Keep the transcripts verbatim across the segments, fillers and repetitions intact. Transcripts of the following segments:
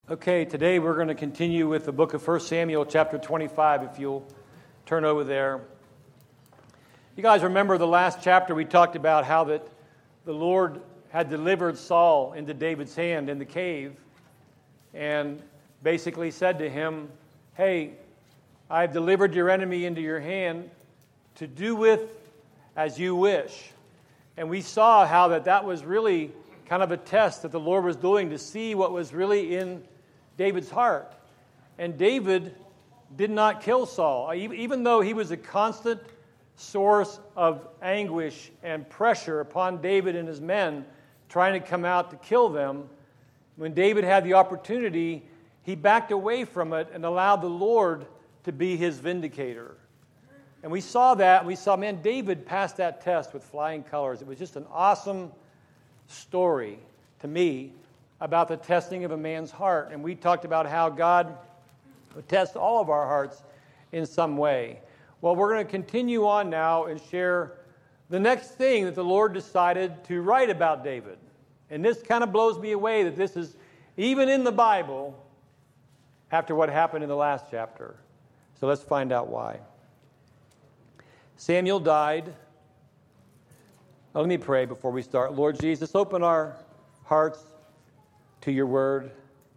Okay, today we're going to continue with the book of First Samuel, chapter twenty-five, if you'll turn over there. You guys remember the last chapter we talked about how that the Lord had delivered Saul into David's hand in the cave and basically said to him, hey, I've delivered your enemy into your hand to do with as you wish. And we saw how that that was really kind of a test that the Lord was doing to see what was really in David's heart. And David did not kill Saul. Even though he was a constant source of anguish and pressure upon David and his men trying to come out to kill them, when David had the opportunity, he backed away from it and allowed the Lord to be his vindicator. And we saw that. We saw, man, David passed that test with flying colors. It was just an awesome story to me about the testing of a man's heart. And we talked about how God would test all of our hearts in some way. Well, we're going to continue on now and share the next thing that the Lord decided to write about David. And this kind of blows me away that this is even in the Bible after what happened in the last chapter. So let's find out why. Samuel died. Now, let me pray before we start. Lord Jesus, open our hearts to your word.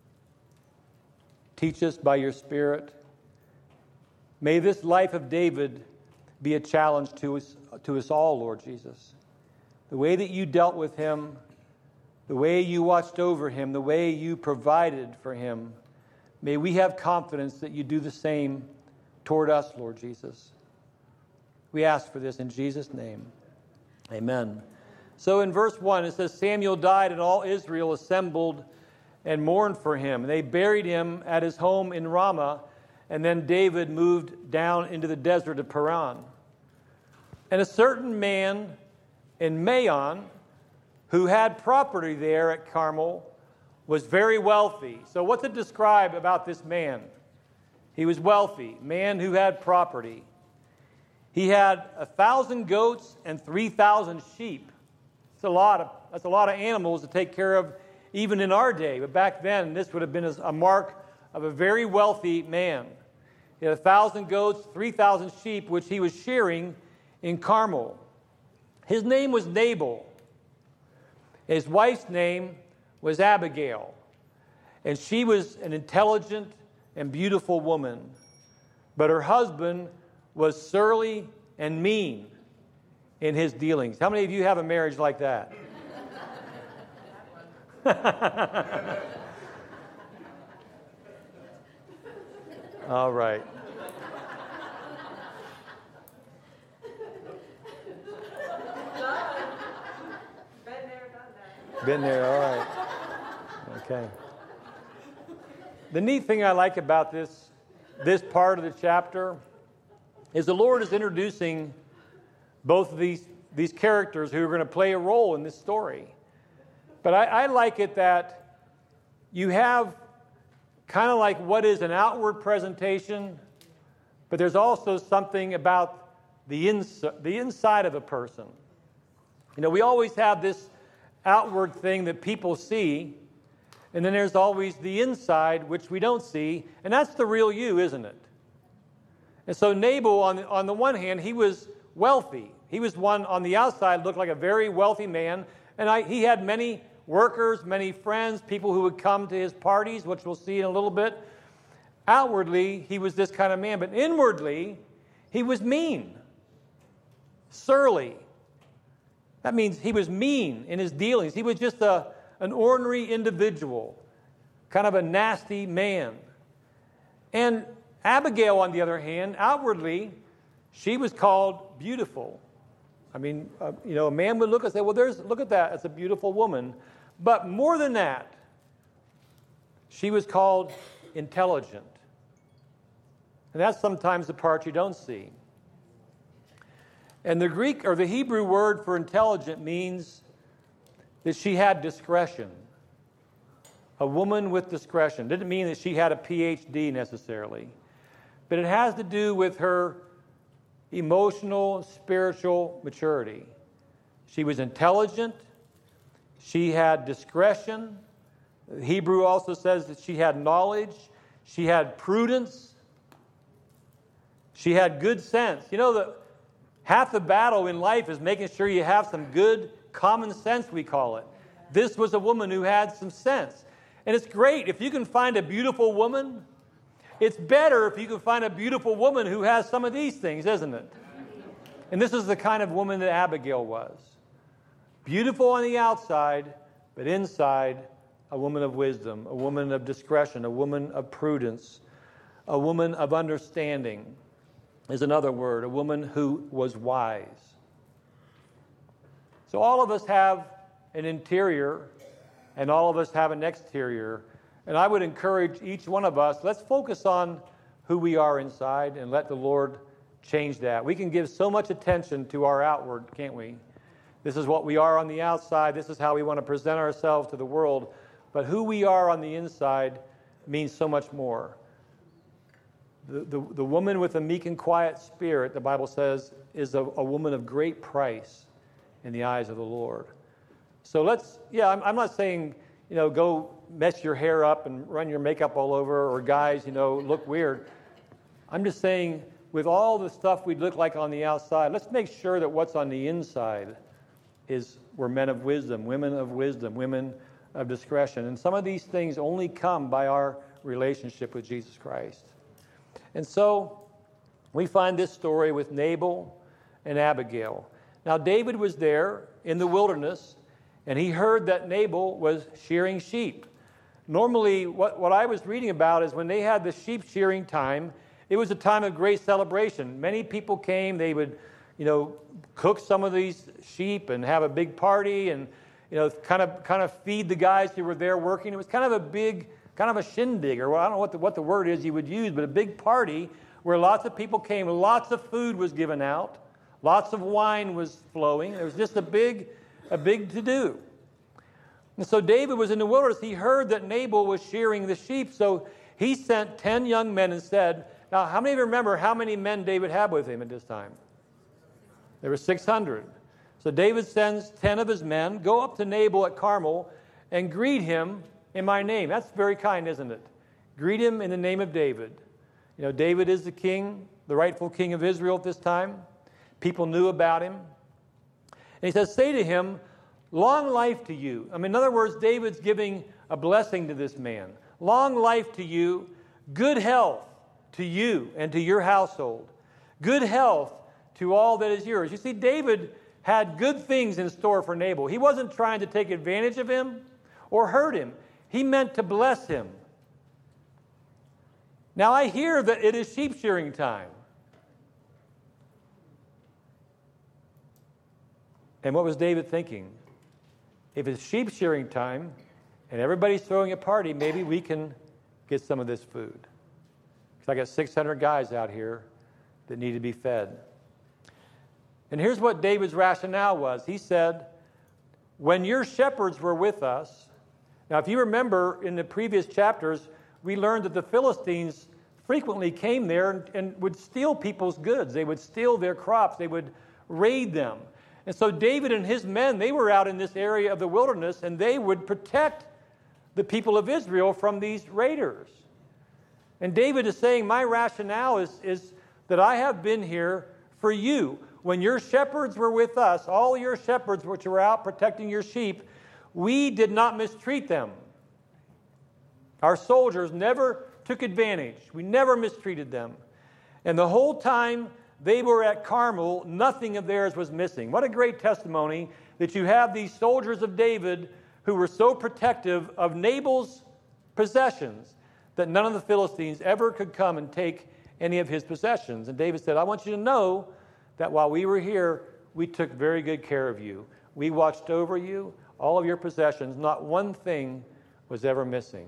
Teach us by your Spirit. May this life of David be a challenge to us, to us all, Lord Jesus. The way that you dealt with him, the way you watched over him, the way you provided for him, may we have confidence that you do the same toward us, Lord Jesus. We ask for this in Jesus' name. Amen. So in verse one, it says, Samuel died, and all Israel assembled and mourned for him. They buried him at his home in Ramah, and then David moved down into the desert of Paran. And a certain man in Maon, who had property there at Carmel, was very wealthy. So what's it describe about this man? He was wealthy, man who had property. He had a thousand goats and three thousand sheep. It's a lot of that's a lot of animals to take care of, even in our day. But back then, this would have been a mark of a very wealthy man. He had a thousand goats, three thousand sheep, which he was shearing in Carmel. His name was Nabal. His wife's name was Abigail, and she was an intelligent and beautiful woman. But her husband was surly and mean in his dealings. How many of you have a marriage like that? All right. Been there, done that. Been there, all right. Okay. The neat thing I like about this, this part of the chapter is the Lord is introducing both of these, these characters who are going to play a role in this story. But I, I like it that you have kind of like what is an outward presentation, but there's also something about the, ins- the inside of a person. You know, we always have this outward thing that people see, and then there's always the inside, which we don't see, and that's the real you, isn't it? And so Nabal, on the, on the one hand, he was wealthy. He was one on the outside, looked like a very wealthy man, and I, he had many workers, many friends, people who would come to his parties, which we'll see in a little bit. Outwardly, he was this kind of man, but inwardly, he was mean, surly. That means he was mean in his dealings. He was just a, an ordinary individual, kind of a nasty man. And Abigail, on the other hand, outwardly, she was called beautiful. I mean, uh, you know, a man would look and say, well, there's, look at that, it's a beautiful woman. But more than that, she was called intelligent. And that's sometimes the part you don't see. And the Greek or the Hebrew word for intelligent means that she had discretion. A woman with discretion. Didn't mean that she had a P H D necessarily. But it has to do with her emotional, spiritual maturity. She was intelligent. She had discretion. Hebrew also says that she had knowledge, she had prudence, she had good sense. You know, that half the battle in life is making sure you have some good common sense, we call it. This was a woman who had some sense. And it's great if you can find a beautiful woman. It's better if you can find a beautiful woman who has some of these things, isn't it? And this is the kind of woman that Abigail was. Beautiful on the outside, but inside, a woman of wisdom, a woman of discretion, a woman of prudence, a woman of understanding is another word, a woman who was wise. So all of us have an interior, and all of us have an exterior. And I would encourage each one of us, let's focus on who we are inside and let the Lord change that. We can give so much attention to our outward, can't we? This is what we are on the outside. This is how we want to present ourselves to the world. But who we are on the inside means so much more. The, the, the woman with a meek and quiet spirit, the Bible says, is a, a woman of great price in the eyes of the Lord. So let's, yeah, I'm, I'm not saying, you know, go mess your hair up and run your makeup all over, or guys, you know, look weird. I'm just saying, with all the stuff we look like on the outside, let's make sure that what's on the inside is we're men of wisdom, women of wisdom, women of discretion. And some of these things only come by our relationship with Jesus Christ. And so we find this story with Nabal and Abigail. Now, David was there in the wilderness, and he heard that Nabal was shearing sheep. Normally, what, what I was reading about is when they had the sheep shearing time, it was a time of great celebration. Many people came. They would, you know, cook some of these sheep and have a big party and, you know, kind of kind of feed the guys who were there working. It was kind of a big, kind of a shindig, or I don't know what the, what the word is you would use, but a big party where lots of people came. Lots of food was given out. Lots of wine was flowing. It was just a big, a big to-do. And so David was in the wilderness. He heard that Nabal was shearing the sheep, so he sent ten young men and said, now, how many of you remember how many men David had with him at this time? There were six hundred. So David sends ten of his men, go up to Nabal at Carmel, and greet him in my name. That's very kind, isn't it? Greet him in the name of David. You know, David is the king, the rightful king of Israel at this time. People knew about him. And he says, say to him, long life to you. I mean, in other words, David's giving a blessing to this man. Long life to you, good health to you and to your household. Good health to all that is yours. You see, David had good things in store for Nabal. He wasn't trying to take advantage of him or hurt him. He meant to bless him. Now, I hear that it is sheep shearing time. And what was David thinking? If it's sheep shearing time and everybody's throwing a party, maybe we can get some of this food. Because I got six hundred guys out here that need to be fed. And here's what David's rationale was. He said, when your shepherds were with us, now if you remember in the previous chapters, we learned that the Philistines frequently came there and, and would steal people's goods. They would steal their crops. They would raid them. And so David and his men, they were out in this area of the wilderness, and they would protect the people of Israel from these raiders. And David is saying, my rationale is, is that I have been here for you. When your shepherds were with us, all your shepherds which were out protecting your sheep, we did not mistreat them. Our soldiers never took advantage. We never mistreated them. And the whole time they were at Carmel, nothing of theirs was missing. What a great testimony that you have these soldiers of David who were so protective of Nabal's possessions that none of the Philistines ever could come and take any of his possessions. And David said, I want you to know that while we were here, we took very good care of you. We watched over you, all of your possessions. Not one thing was ever missing.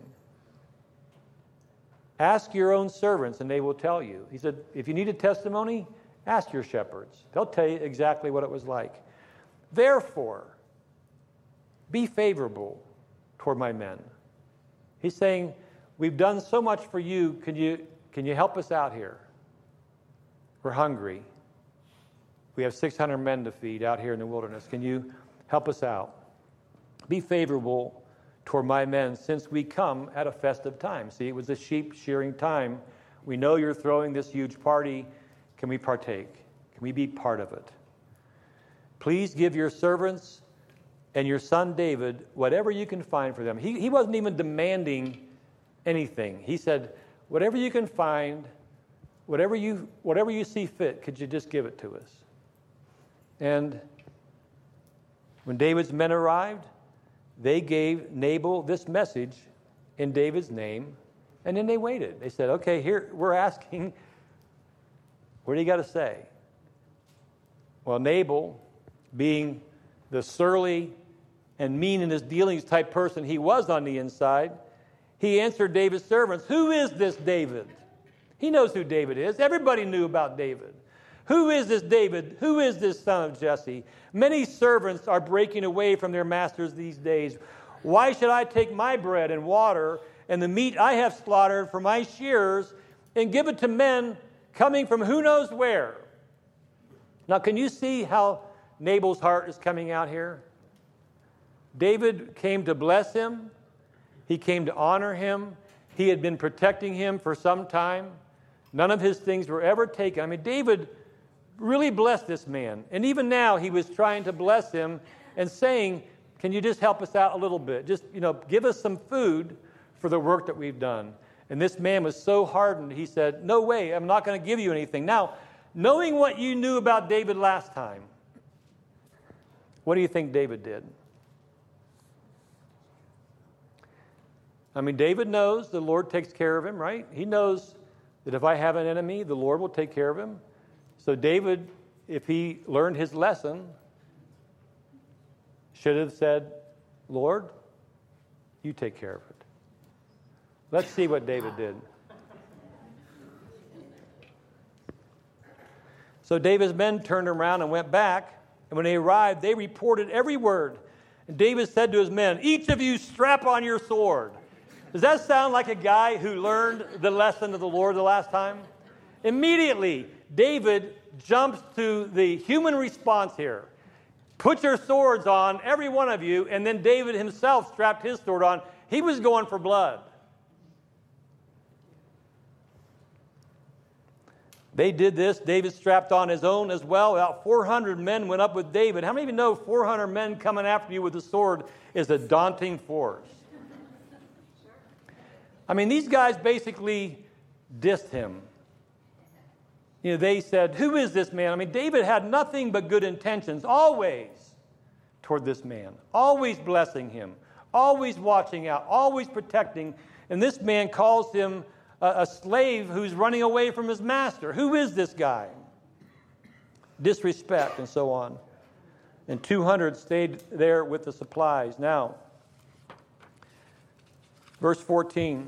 Ask your own servants, and they will tell you. He said, if you need a testimony, ask your shepherds. They'll tell you exactly what it was like. Therefore, be favorable toward my men. He's saying, we've done so much for you. Can you, can you help us out here? We're hungry. We have six hundred men to feed out here in the wilderness. Can you help us out? Be favorable toward my men, since we come at a festive time. See, it was a sheep shearing time. We know you're throwing this huge party. Can we partake? Can we be part of it? Please give your servants and your son David whatever you can find for them. He, he wasn't even demanding anything. He said, whatever you can find, whatever you, whatever you see fit, could you just give it to us? And when David's men arrived, they gave Nabal this message in David's name, and then they waited. They said, okay, here, we're asking, what do you got to say? Well, Nabal, being the surly and mean in his dealings type person he was on the inside, he answered David's servants, who is this David? He knows who David is. Everybody knew about David. Who is this David? Who is this son of Jesse? Many servants are breaking away from their masters these days. Why should I take my bread and water and the meat I have slaughtered for my shearers and give it to men coming from who knows where? Now, can you see how Nabal's heart is coming out here? David came to bless him. He came to honor him. He had been protecting him for some time. None of his things were ever taken. I mean, David really blessed this man. And even now, he was trying to bless him and saying, can you just help us out a little bit? Just, you know, give us some food for the work that we've done. And this man was so hardened, he said, no way, I'm not going to give you anything. Now, knowing what you knew about David last time, what do you think David did? I mean, David knows the Lord takes care of him, right? He knows that if I have an enemy, the Lord will take care of him. So David, if he learned his lesson, should have said, Lord, you take care of it. Let's see what David did. So David's men turned around and went back, and when they arrived, they reported every word. And David said to his men, each of you strap on your sword. Does that sound like a guy who learned the lesson of the Lord the last time? Immediately, David jumps to the human response here. Put your swords on, every one of you, and then David himself strapped his sword on. He was going for blood. They did this. David strapped on his own as well. About four hundred men went up with David. How many of you know four hundred men coming after you with a sword is a daunting force? I mean, these guys basically dissed him. You know, they said, who is this man? I mean, David had nothing but good intentions, always, toward this man. Always blessing him. Always watching out. Always protecting. And this man calls him a, a slave who's running away from his master. Who is this guy? Disrespect and so on. And two hundred stayed there with the supplies. Now, verse fourteen.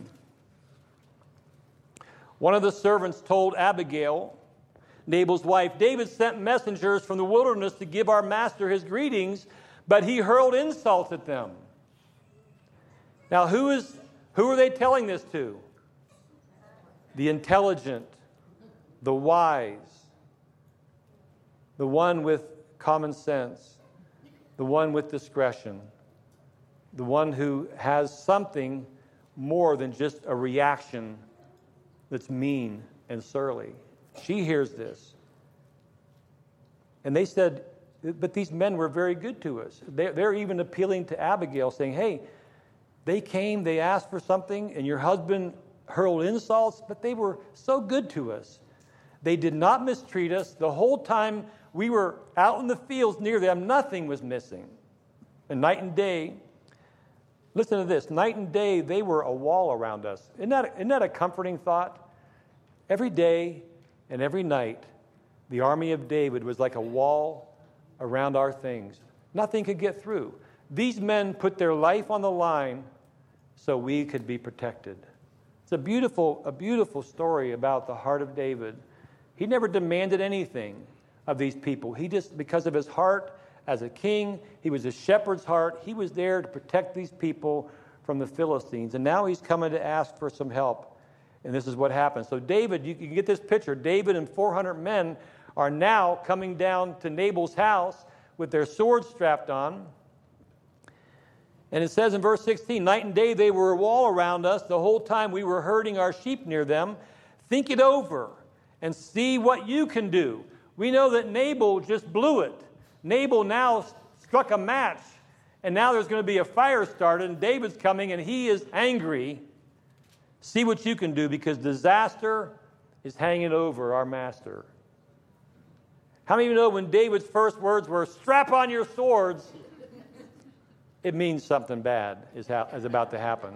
One of the servants told Abigail, Nabal's wife, David sent messengers from the wilderness to give our master his greetings, but he hurled insults at them. Now, who is who are they telling this to? The intelligent, the wise, the one with common sense, the one with discretion, the one who has something more than just a reaction that's mean and surly. She hears this. And they said, but these men were very good to us. They're, they're even appealing to Abigail, saying, hey, they came, they asked for something, and your husband hurled insults, but they were so good to us. They did not mistreat us. The whole time we were out in the fields near them, nothing was missing. And night and day, listen to this, night and day, they were a wall around us. Isn't that, isn't that a comforting thought? Every day and every night, the army of David was like a wall around our things. Nothing could get through. These men put their life on the line so we could be protected. It's a beautiful, a beautiful story about the heart of David. He never demanded anything of these people. He just, because of his heart as a king, he was a shepherd's heart. He was there to protect these people from the Philistines. And now he's coming to ask for some help. And this is what happens. So David, you can get this picture. David and four hundred men are now coming down to Nabal's house with their swords strapped on. And it says in verse sixteen, night and day they were a wall around us. The whole time we were herding our sheep near them. Think it over and see what you can do. We know that Nabal just blew it. Nabal now struck a match, and now there's going to be a fire started, and David's coming, and he is angry. See what you can do, because disaster is hanging over our master. How many of you know when David's first words were, strap on your swords, it means something bad is, ha- is about to happen.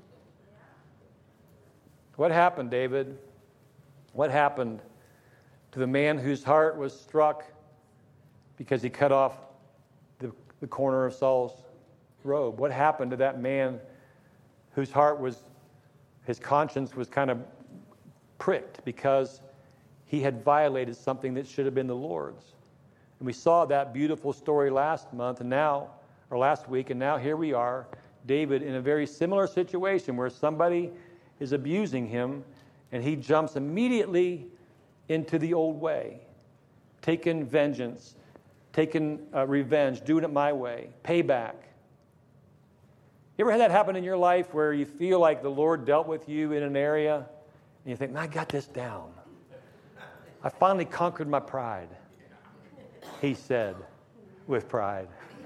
What happened, David? What happened to the man whose heart was struck because he cut off the, the corner of Saul's robe? What happened to that man whose heart was, his conscience was kind of pricked because he had violated something that should have been the Lord's? And we saw that beautiful story last month, and now, or last week, and now here we are, David in a very similar situation where somebody is abusing him, and he jumps immediately into the old way, taking vengeance, taking uh, revenge, doing it my way, payback. You ever had that happen in your life where you feel like the Lord dealt with you in an area, and you think, man, I got this down. I finally conquered my pride. He said, with pride.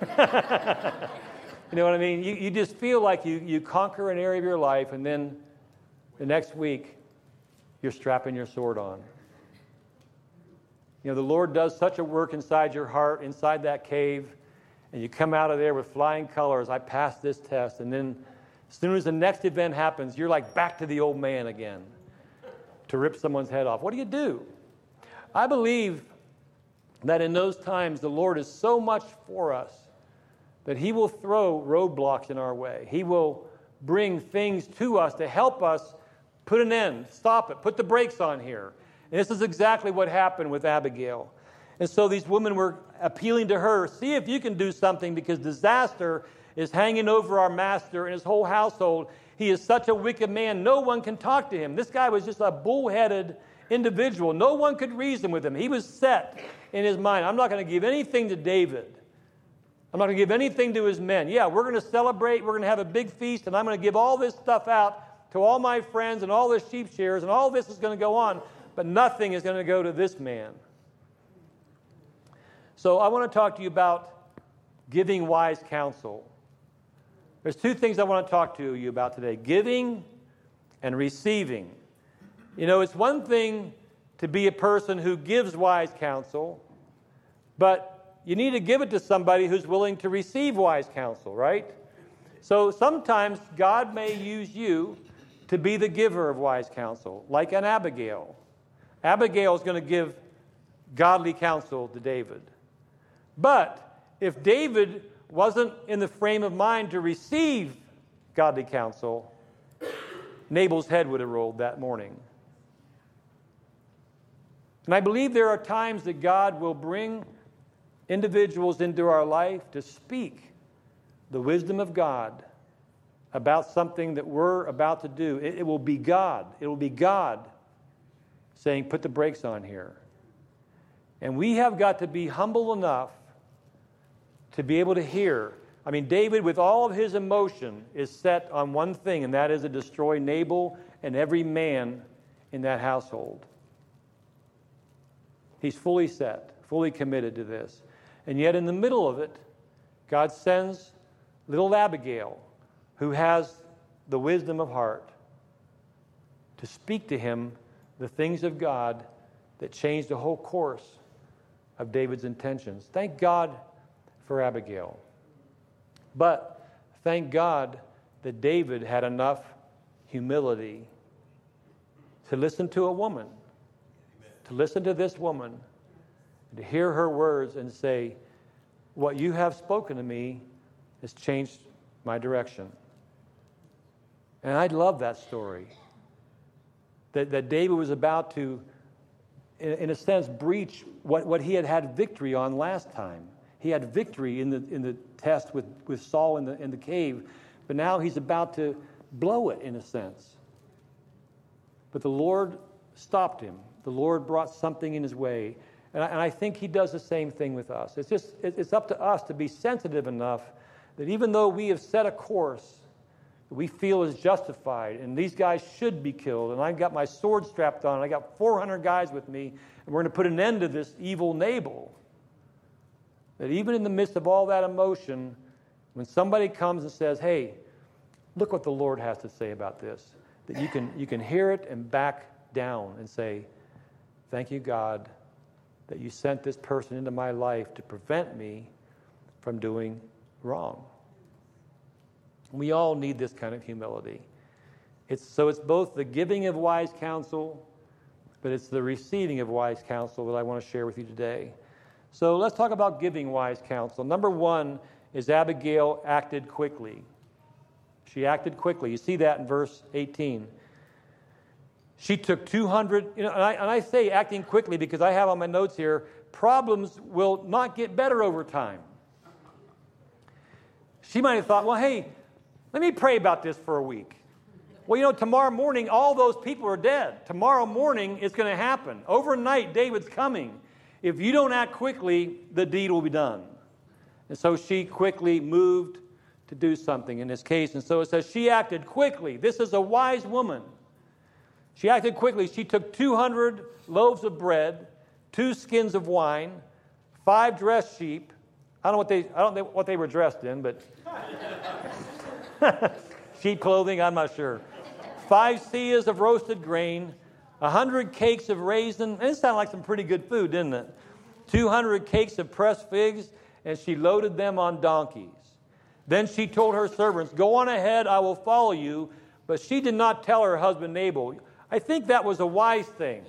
You know what I mean? You, you just feel like you, you conquer an area of your life, and then the next week, you're strapping your sword on. You know, the Lord does such a work inside your heart, inside that cave, and you come out of there with flying colors. I passed this test, and then as soon as the next event happens, you're like back to the old man again to rip someone's head off. What do you do? I believe that in those times, the Lord is so much for us that He will throw roadblocks in our way. He will bring things to us to help us put an end, stop it, put the brakes on here. And this is exactly what happened with Abigail. And so these women were appealing to her, see if you can do something, because disaster is hanging over our master and his whole household. He is such a wicked man, no one can talk to him. This guy was just a bullheaded individual. No one could reason with him. He was set in his mind, I'm not going to give anything to David. I'm not going to give anything to his men. Yeah, we're going to celebrate, we're going to have a big feast, and I'm going to give all this stuff out to all my friends and all the sheep shearers, and all this is going to go on, but nothing is going to go to this man. So I want to talk to you about giving wise counsel. There's two things I want to talk to you about today, giving and receiving. You know, it's one thing to be a person who gives wise counsel, but you need to give it to somebody who's willing to receive wise counsel, right? So sometimes God may use you to be the giver of wise counsel, like an Abigail. Abigail is going to give godly counsel to David. But if David wasn't in the frame of mind to receive godly counsel, Nabal's head would have rolled that morning. And I believe there are times that God will bring individuals into our life to speak the wisdom of God about something that we're about to do. It, it will be God. It will be God saying, put the brakes on here. And we have got to be humble enough to be able to hear. I mean, David, with all of his emotion, is set on one thing, and that is to destroy Nabal and every man in that household. He's fully set, fully committed to this. And yet in the middle of it, God sends little Abigail, who has the wisdom of heart, to speak to him the things of God that changed the whole course of David's intentions. Thank God for Abigail. But thank God that David had enough humility to listen to a woman, to listen to this woman, to hear her words and say, what you have spoken to me has changed my direction. And I love that story. That, that David was about to, in, in a sense, breach what, what he had had victory on last time. He had victory in the in the test with, with Saul in the in the cave, but now he's about to blow it in a sense. But the Lord stopped him. The Lord brought something in his way. And I, and I think he does the same thing with us. It's just it's up to us to be sensitive enough that even though we have set a course that we feel is justified, and these guys should be killed, and I've got my sword strapped on, and I got four hundred guys with me, and we're going to put an end to this evil Nabal, that even in the midst of all that emotion, when somebody comes and says, hey, look what the Lord has to say about this, that you can you can hear it and back down and say, thank you, God, that you sent this person into my life to prevent me from doing wrong. We all need this kind of humility. It's, so it's both the giving of wise counsel, but it's the receiving of wise counsel that I want to share with you today. So let's talk about giving wise counsel. Number one is Abigail acted quickly. She acted quickly. You see that in verse eighteen. She took two hundred, you know, and I, and I say acting quickly because I have on my notes here, problems will not get better over time. She might have thought, well, hey, let me pray about this for a week. Well, you know, tomorrow morning, all those people are dead. Tomorrow morning, it's going to happen. Overnight, David's coming. If you don't act quickly, the deed will be done. And so she quickly moved to do something in this case. And so it says she acted quickly. This is a wise woman. She acted quickly. She took two hundred loaves of bread, two skins of wine, five dressed sheep. I don't know what they I don't know what they were dressed in, but sheep clothing, I'm not sure. Five seahs of roasted grain, a hundred cakes of raisin. And it sounded like some pretty good food, didn't it? Two hundred cakes of pressed figs, and she loaded them on donkeys. Then she told her servants, go on ahead, I will follow you. But she did not tell her husband Nabal. I think that was a wise thing.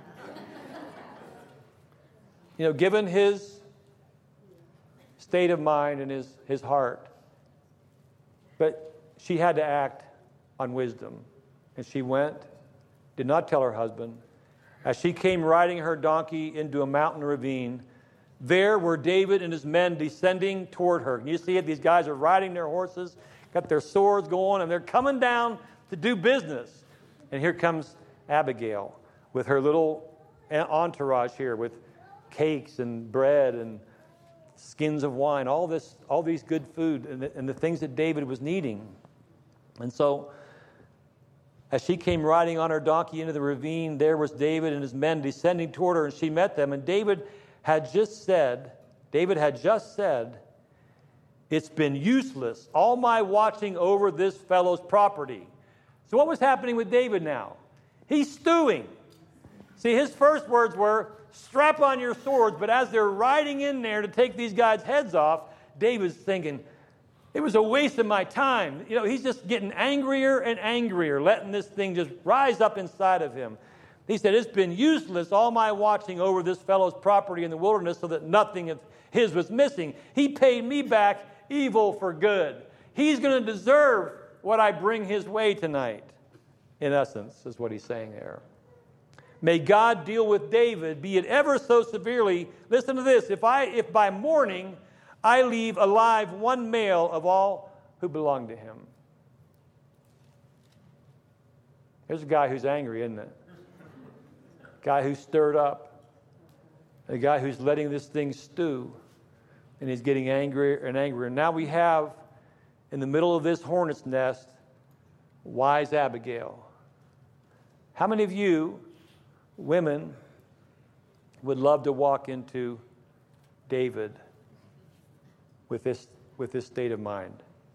You know, given his state of mind and his, his heart. But she had to act on wisdom. And she went, did not tell her husband. As she came riding her donkey into a mountain ravine, there were David and his men descending toward her. Can you see it? These guys are riding their horses, got their swords going, and they're coming down to do business. And here comes Abigail with her little entourage here with cakes and bread and skins of wine, all this, all these good food and the, and the things that David was needing. And so as she came riding on her donkey into the ravine, there was David and his men descending toward her, and she met them. And David had just said, David had just said, it's been useless, all my watching over this fellow's property. So what was happening with David now? He's stewing. See, his first words were, strap on your swords, but as they're riding in there to take these guys' heads off, David's thinking, it was a waste of my time. You know, he's just getting angrier and angrier, letting this thing just rise up inside of him. He said, it's been useless, all my watching over this fellow's property in the wilderness so that nothing of his was missing. He paid me back evil for good. He's going to deserve what I bring his way tonight, in essence, is what he's saying there. May God deal with David, be it ever so severely. Listen to this. If I, if by morning I leave alive one male of all who belong to him. There's a guy who's angry, isn't it? A guy who's stirred up. A guy who's letting this thing stew. And he's getting angrier and angrier. And now we have, in the middle of this hornet's nest, wise Abigail. How many of you women would love to walk into David with this with this state of mind?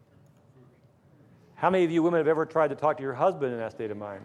How many of you women have ever tried to talk to your husband in that state of mind?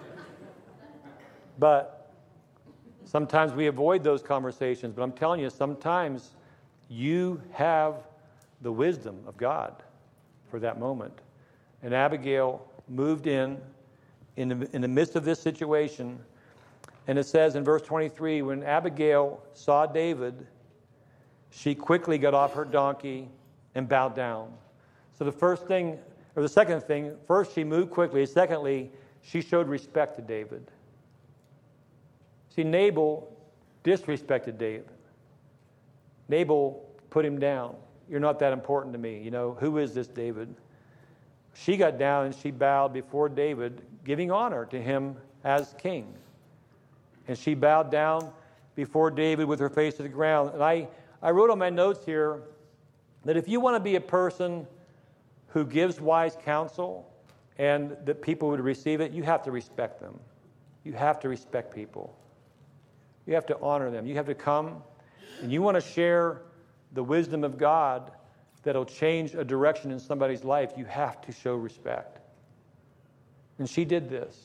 But sometimes we avoid those conversations. But I'm telling you, sometimes you have the wisdom of God for that moment. And Abigail moved in in the, in the midst of this situation. And it says in verse twenty-three, when Abigail saw David, she quickly got off her donkey and bowed down. So the first thing, or the second thing, first she moved quickly. Secondly, she showed respect to David. See, Nabal disrespected David. Nabal put him down. You're not that important to me. You know, who is this David? She got down and she bowed before David, giving honor to him as king. And she bowed down before David with her face to the ground. And I, I wrote on my notes here, that if you want to be a person who gives wise counsel and that people would receive it, you have to respect them. You have to respect people. You have to honor them. You have to come and you want to share the wisdom of God that'll change a direction in somebody's life. You have to show respect. And she did this.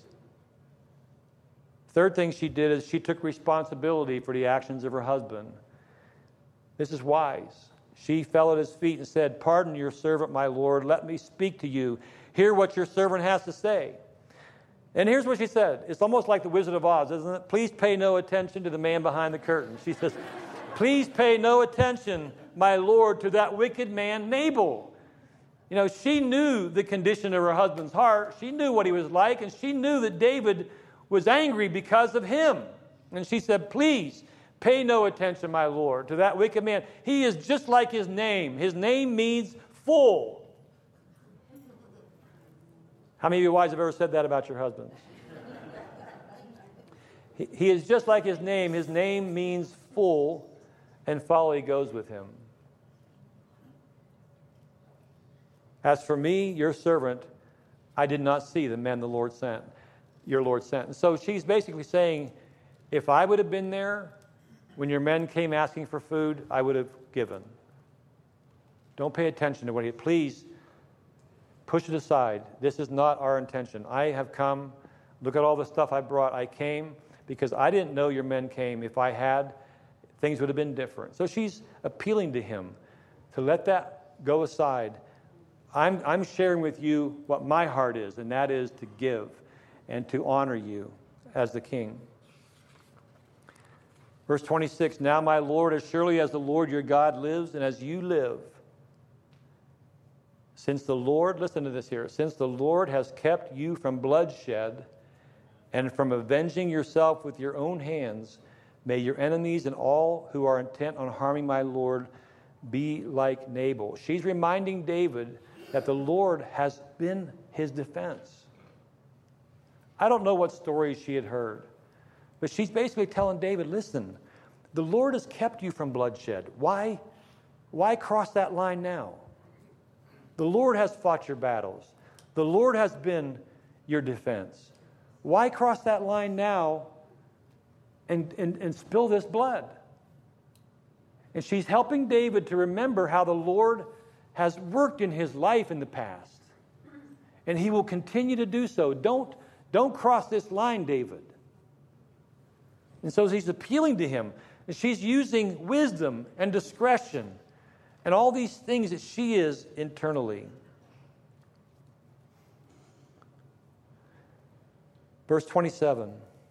Third thing she did is she took responsibility for the actions of her husband. This is wise. She fell at his feet and said, "Pardon your servant, my Lord. Let me speak to you. Hear what your servant has to say." And here's what she said. It's almost like the Wizard of Oz, isn't it? Please pay no attention to the man behind the curtain. She says, "Please pay no attention, my Lord, to that wicked man Nabal." You know, she knew the condition of her husband's heart. She knew what he was like, and she knew that David was angry because of him. And she said, "Please pay no attention, my Lord, to that wicked man. He is just like his name. His name means full." How many of you wives have ever said that about your husbands? he, he is just like his name. His name means full, and folly goes with him. "As for me, your servant, I did not see the man the Lord sent, your Lord sent." And so she's basically saying, if I would have been there when your men came asking for food, I would have given. Don't pay attention to what he... Please push it aside. This is not our intention. I have come. Look at all the stuff I brought. I came because I didn't know your men came. If I had, things would have been different. So she's appealing to him to let that go aside. I'm, I'm sharing with you what my heart is, and that is to give and to honor you as the king. Verse twenty-six, "Now, my Lord, as surely as the Lord your God lives and as you live, since the Lord," listen to this here, "since the Lord has kept you from bloodshed and from avenging yourself with your own hands, may your enemies and all who are intent on harming my Lord be like Nabal." She's reminding David that the Lord has been his defense. I don't know what stories she had heard, but she's basically telling David, listen, the Lord has kept you from bloodshed. Why, why cross that line now? The Lord has fought your battles. The Lord has been your defense. Why cross that line now and, and, and spill this blood? And she's helping David to remember how the Lord has worked in his life in the past. And he will continue to do so. Don't, don't cross this line, David. And so she's appealing to him. And she's using wisdom and discretion and all these things that she is internally. Verse twenty-seven.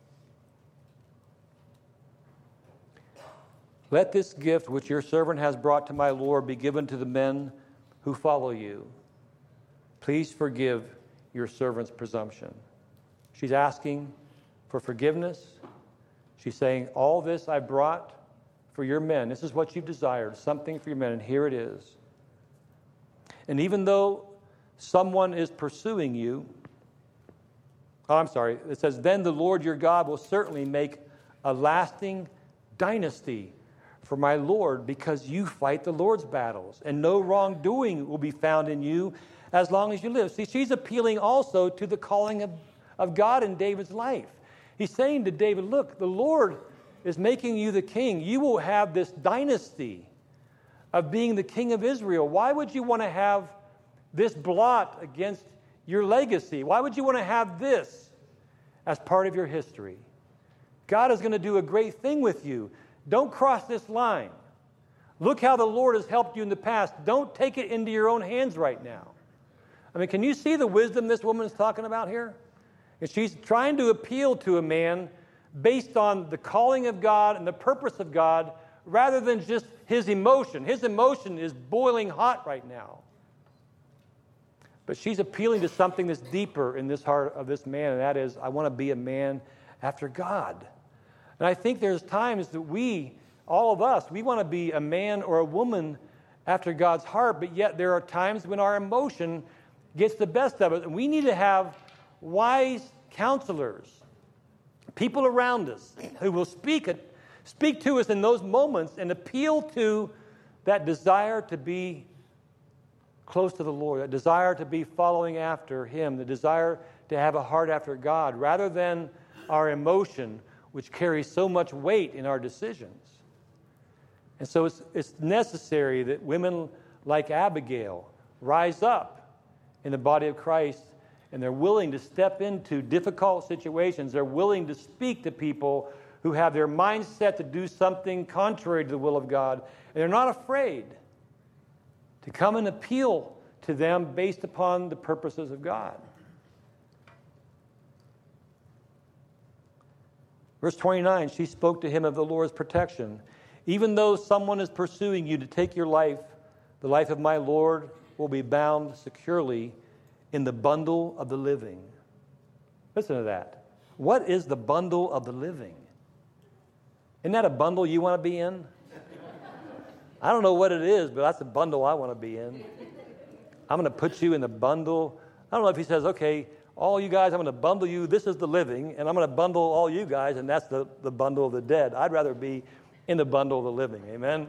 "Let this gift which your servant has brought to my Lord be given to the men who follow you. Please forgive your servant's presumption." She's asking for forgiveness. She's saying, all this I brought for your men. This is what you've desired, something for your men, and here it is. And even though someone is pursuing you, oh, I'm sorry, it says, "Then the Lord your God will certainly make a lasting dynasty for my Lord, because you fight the Lord's battles, and no wrongdoing will be found in you as long as you live." See, she's appealing also to the calling of, of God in David's life. He's saying to David, look, the Lord is making you the king. You will have this dynasty of being the king of Israel. Why would you want to have this blot against your legacy? Why would you want to have this as part of your history? God is going to do a great thing with you. Don't cross this line. Look how the Lord has helped you in the past. Don't take it into your own hands right now. I mean, can you see the wisdom this woman is talking about here? And she's trying to appeal to a man based on the calling of God and the purpose of God rather than just his emotion. His emotion is boiling hot right now. But she's appealing to something that's deeper in this heart of this man, and that is, I want to be a man after God. And I think there's times that we, all of us, we want to be a man or a woman after God's heart, but yet there are times when our emotion gets the best of it. And we need to have wise counselors, people around us who will speak, speak to us in those moments and appeal to that desire to be close to the Lord, that desire to be following after Him, the desire to have a heart after God, rather than our emotion, which carries so much weight in our decisions. And so it's, it's necessary that women like Abigail rise up in the body of Christ, and they're willing to step into difficult situations. They're willing to speak to people who have their mindset to do something contrary to the will of God, and they're not afraid to come and appeal to them based upon the purposes of God. Verse twenty-nine, she spoke to him of the Lord's protection. Even though someone is pursuing you to take your life, the life of my Lord will be bound securely in the bundle of the living. Listen to that. What is the bundle of the living? Isn't that a bundle you want to be in? I don't know what it is, but that's a bundle I want to be in. I'm going to put you in the bundle. I don't know if he says, okay, all you guys, I'm going to bundle you. This is the living, and I'm going to bundle all you guys, and that's the, the bundle of the dead. I'd rather be in the bundle of the living. Amen?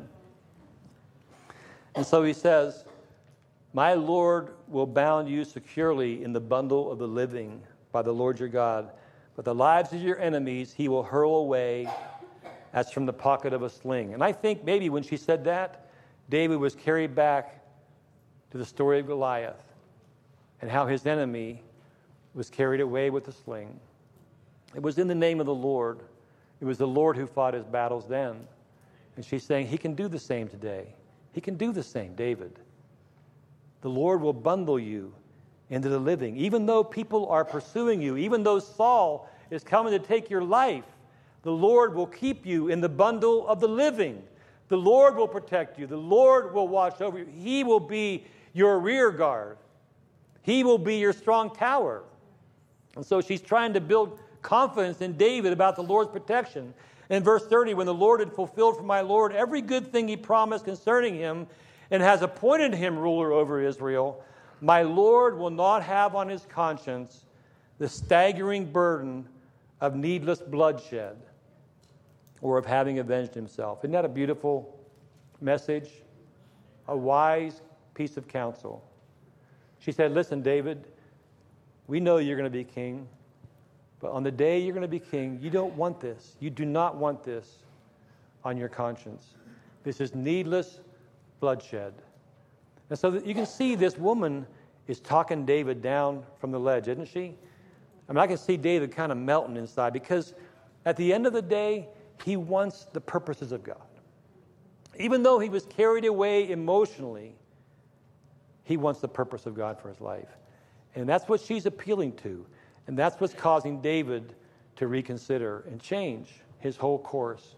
And so he says, my Lord will bound you securely in the bundle of the living by the Lord your God. But the lives of your enemies he will hurl away as from the pocket of a sling. And I think maybe when she said that, David was carried back to the story of Goliath and how his enemy was carried away with a sling. It was in the name of the Lord. It was the Lord who fought his battles then. And she's saying he can do the same today. He can do the same, David. The Lord will bundle you into the living. Even though people are pursuing you, even though Saul is coming to take your life, the Lord will keep you in the bundle of the living. The Lord will protect you. The Lord will watch over you. He will be your rear guard. He will be your strong tower. And so she's trying to build confidence in David about the Lord's protection. In verse thirty, when the Lord had fulfilled for my Lord every good thing he promised concerning him and has appointed him ruler over Israel, my Lord will not have on his conscience the staggering burden of needless bloodshed or of having avenged himself. Isn't that a beautiful message? A wise piece of counsel. She said, listen, David, we know you're going to be king, but on the day you're going to be king, you don't want this. You do not want this on your conscience. This is needless bloodshed. And so that you can see this woman is talking David down from the ledge, isn't she? I mean, I can see David kind of melting inside because at the end of the day, he wants the purposes of God. Even though he was carried away emotionally, he wants the purpose of God for his life. And that's what she's appealing to. And that's what's causing David to reconsider and change his whole course.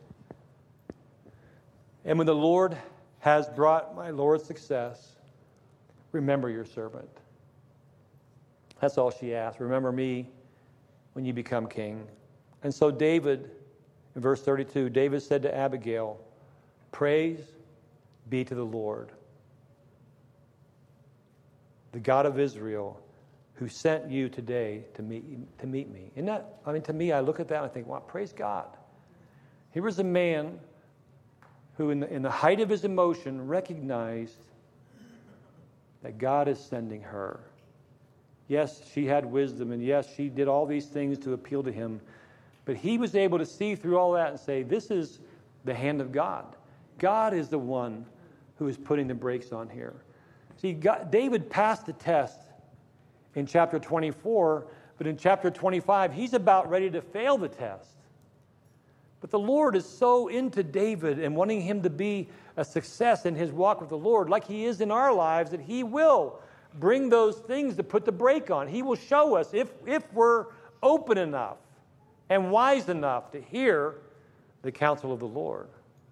And when the Lord has brought my Lord success, remember your servant. That's all she asked. Remember me when you become king. And so David, in verse thirty-two, David said to Abigail, praise be to the Lord, the God of Israel, who sent you today to meet, to meet me. Isn't that, I mean, to me, I look at that and I think, wow, praise God. Here was a man who, in the, in the height of his emotion, recognized that God is sending her. Yes, she had wisdom, and yes, she did all these things to appeal to him. But he was able to see through all that and say, this is the hand of God. God is the one who is putting the brakes on here. See, God, David passed the test in chapter twenty-four, but in chapter twenty-five, he's about ready to fail the test. But the Lord is so into David and wanting him to be a success in his walk with the Lord, like he is in our lives, that he will bring those things to put the brake on. He will show us if, if we're open enough and wise enough to hear the counsel of the Lord.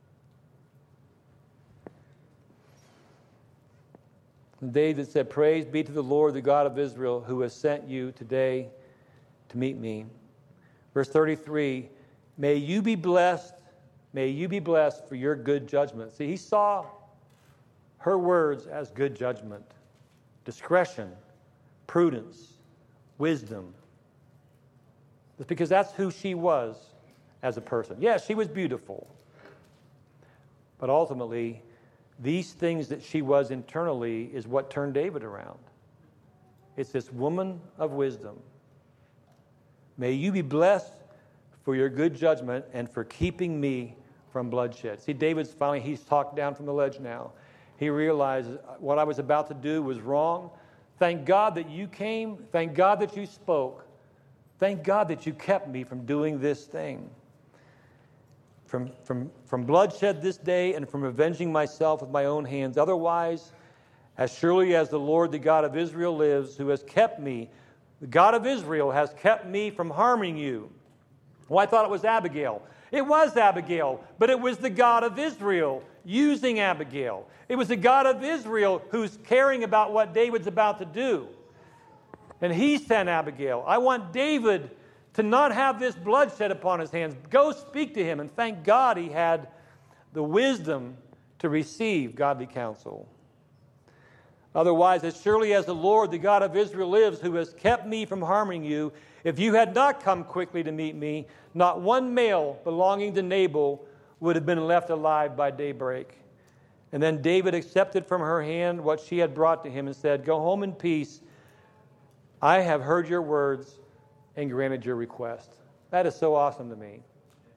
And David said, praise be to the Lord, the God of Israel, who has sent you today to meet me. Verse thirty-three, may you be blessed, may you be blessed for your good judgment. See, he saw her words as good judgment, discretion, prudence, wisdom. It's because that's who she was as a person. Yes, she was beautiful, but ultimately, these things that she was internally is what turned David around. It's this woman of wisdom. May you be blessed for your good judgment and for keeping me from bloodshed. See, David's finally, he's talked down from the ledge now. He realizes what I was about to do was wrong. Thank God that you came. Thank God that you spoke. Thank God that you kept me from doing this thing. From, from, from bloodshed this day and from avenging myself with my own hands. Otherwise, as surely as the Lord, the God of Israel lives, who has kept me, the God of Israel has kept me from harming you. Well, I thought it was Abigail. It was Abigail, but it was the God of Israel using Abigail. It was the God of Israel who's caring about what David's about to do. And he sent Abigail. I want David to not have this bloodshed upon his hands. Go speak to him. And thank God he had the wisdom to receive godly counsel. Otherwise, as surely as the Lord, the God of Israel lives, who has kept me from harming you, if you had not come quickly to meet me, not one male belonging to Nabal would have been left alive by daybreak. And then David accepted from her hand what she had brought to him and said, go home in peace. I have heard your words and granted your request. That is so awesome to me.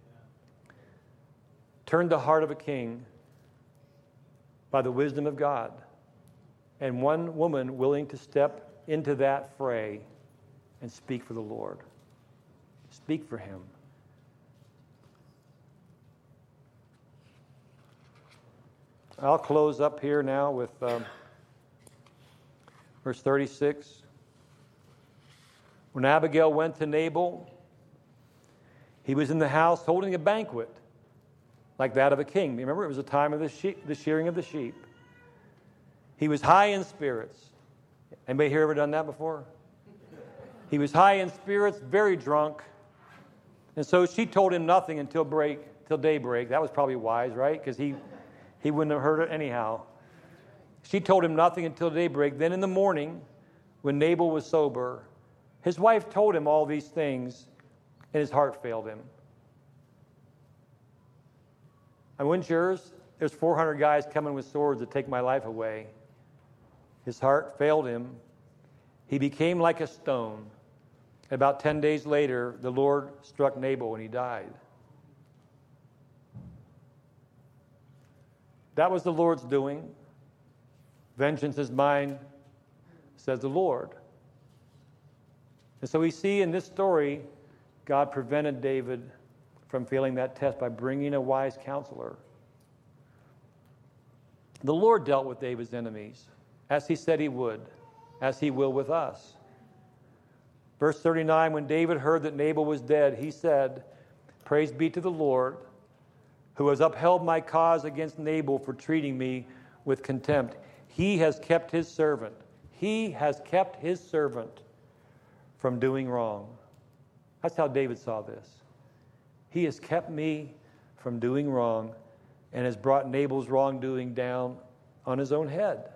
Turned the heart of a king by the wisdom of God. And one woman willing to step into that fray and speak for the Lord. Speak for him. I'll close up here now with um, verse thirty-six. When Abigail went to Nabal, he was in the house holding a banquet like that of a king. Remember, it was the time of the sheep, the shearing of the sheep. He was high in spirits. Anybody here ever done that before? He was high in spirits, very drunk. And so she told him nothing until break, till daybreak. That was probably wise, right? Because he, he wouldn't have heard it anyhow. She told him nothing until daybreak. Then in the morning, when Nabal was sober, his wife told him all these things, and his heart failed him. And wouldn't yours? There's four hundred guys coming with swords to take my life away. His heart failed him. He became like a stone. About ten days later, the Lord struck Nabal and he died. That was the Lord's doing. Vengeance is mine, says the Lord. And so we see in this story, God prevented David from failing that test by bringing a wise counselor. The Lord dealt with David's enemies, as he said he would, as he will with us. Verse thirty-nine, when David heard that Nabal was dead, he said, praise be to the Lord, who has upheld my cause against Nabal for treating me with contempt. He has kept his servant. He has kept his servant from doing wrong. That's how David saw this. He has kept me from doing wrong and has brought Nabal's wrongdoing down on his own head.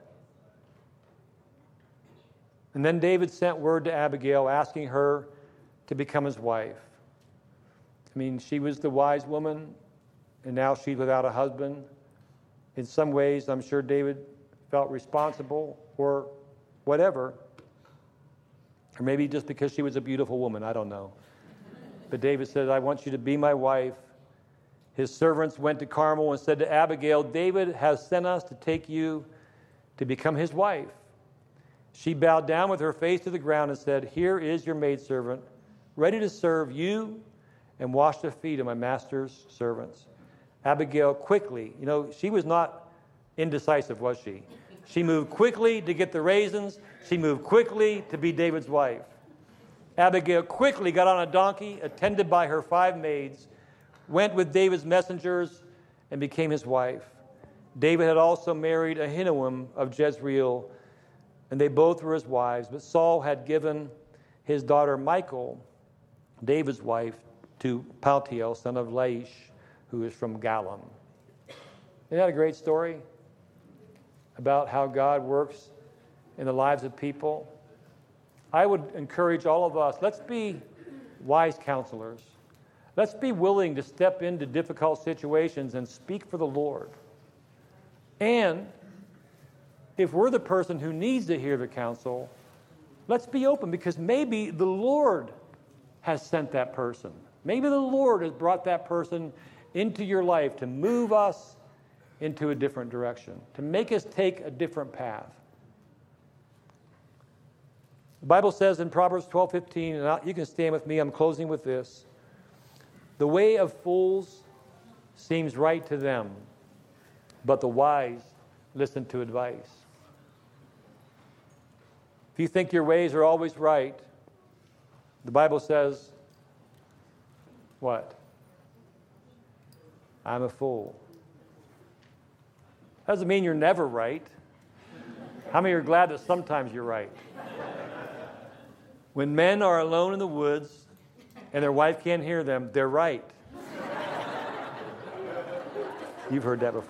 And then David sent word to Abigail asking her to become his wife. I mean, she was the wise woman, and now she's without a husband. In some ways, I'm sure David felt responsible or whatever. Or maybe just because she was a beautiful woman, I don't know. But David said, I want you to be my wife. His servants went to Carmel and said to Abigail, David has sent us to take you to become his wife. She bowed down with her face to the ground and said, here is your maidservant, ready to serve you and wash the feet of my master's servants. Abigail quickly, you know, she was not indecisive, was she? She moved quickly to get the raisins. She moved quickly to be David's wife. Abigail quickly got on a donkey, attended by her five maids, went with David's messengers, and became his wife. David had also married Ahinoam of Jezreel, and they both were his wives. But Saul had given his daughter Michal, David's wife, to Paltiel, son of Laish, who is from Galim. Isn't that a great story about how God works in the lives of people? I would encourage all of us, let's be wise counselors. Let's be willing to step into difficult situations and speak for the Lord. And if we're the person who needs to hear the counsel, let's be open, because maybe the Lord has sent that person. Maybe the Lord has brought that person into your life to move us into a different direction, to make us take a different path. The Bible says in Proverbs twelve fifteen, and you can stand with me, I'm closing with this. The way of fools seems right to them, but the wise listen to advice. If you think your ways are always right, the Bible says, what? I'm a fool. Doesn't mean you're never right. How many are glad that sometimes you're right? When men are alone in the woods and their wife can't hear them, they're right. You've heard that before.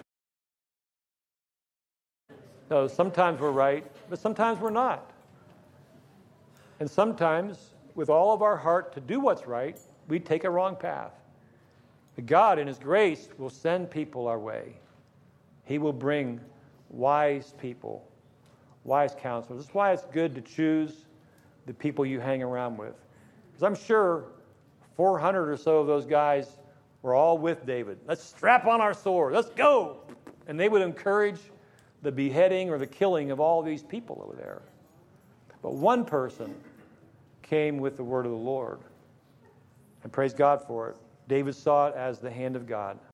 So sometimes we're right, but sometimes we're not. And sometimes, with all of our heart to do what's right, we take a wrong path. But God, in His grace, will send people our way. He will bring wise people, wise counselors. That's why it's good to choose the people you hang around with. Because I'm sure four hundred or so of those guys were all with David. Let's strap on our sword. Let's go. And they would encourage the beheading or the killing of all these people over there. But one person came with the word of the Lord. And praise God for it. David saw it as the hand of God.